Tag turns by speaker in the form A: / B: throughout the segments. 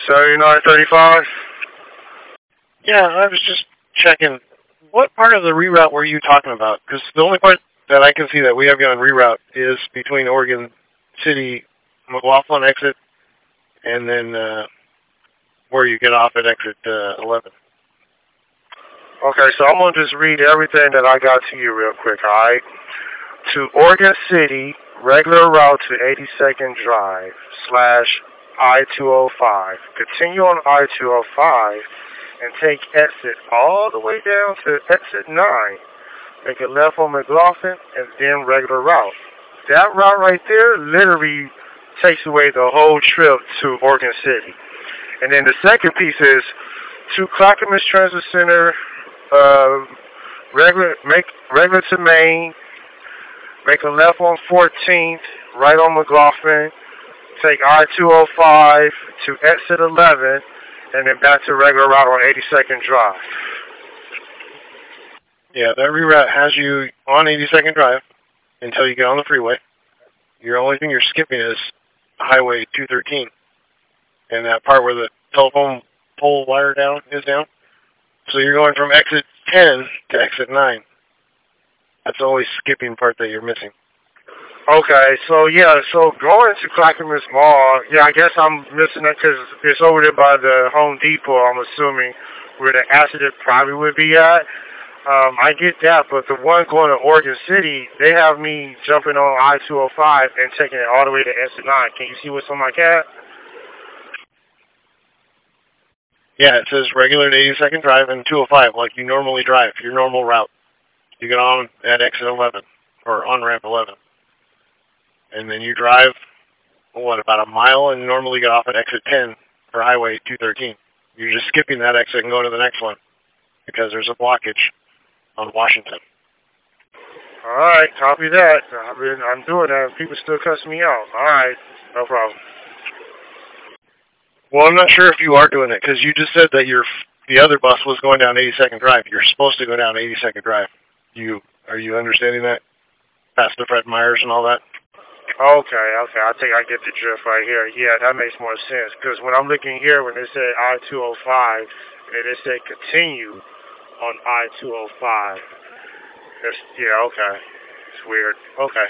A: 7935?
B: Yeah, I was just checking. What part of the reroute were you talking about? Because the only part that I can see that we have you on reroute is between Oregon City, McLaughlin exit, and then where you get off at exit 11.
A: Okay, so I'm going to just read everything that I got to you real quick, alright? To Oregon City, regular route to 82nd Drive, / I-205. Continue on I-205 and take exit all the way down to exit 9. Make a left on McLaughlin and then regular route. That route right there literally takes away the whole trip to Oregon City. And then the second piece is to Clackamas Transit Center, regular to Main, make a left on 14th, right on McLaughlin, take I-205 to exit 11, and then back to regular route on 82nd Drive.
B: Yeah, that reroute has you on 82nd Drive until you get on the freeway. Your only thing you're skipping is Highway 213. And that part where the telephone pole wire is down. So you're going from exit 10 to exit 9. That's the only skipping part that you're missing.
A: Okay, so going to Clackamas Mall, I guess I'm missing that because it's over there by the Home Depot, I'm assuming, where the accident probably would be at. I get that, but the one going to Oregon City, they have me jumping on I-205 and taking it all the way to exit 9. Can you see what's on my CAD?
B: Yeah, it says regular to 82nd Drive and 205, like you normally drive, your normal route. You get on at exit 11, or on ramp 11. And then you drive, about a mile, and normally get off at exit 10 for Highway 213. You're just skipping that exit and going to the next one because there's a blockage on Washington.
A: All right, copy that. I'm doing that. People still cuss me out. All right, no problem.
B: Well, I'm not sure if you are doing it because you just said that the other bus was going down 82nd Drive. You're supposed to go down 82nd Drive. Are you understanding that? Past the Fred Meyers and all that?
A: Okay. I think I get the drift right here. Yeah, that makes more sense. Because when I'm looking here, when they say I-205, and it said continue on I-205. Okay. It's weird. Okay.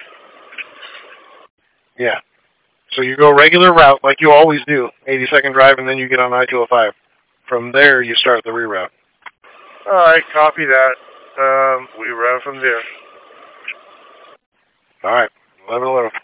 B: Yeah. So you go regular route like you always do, 82nd Drive, and then you get on I-205. From there, you start the reroute.
A: All right, copy that. We run from there.
B: All right. 11:11.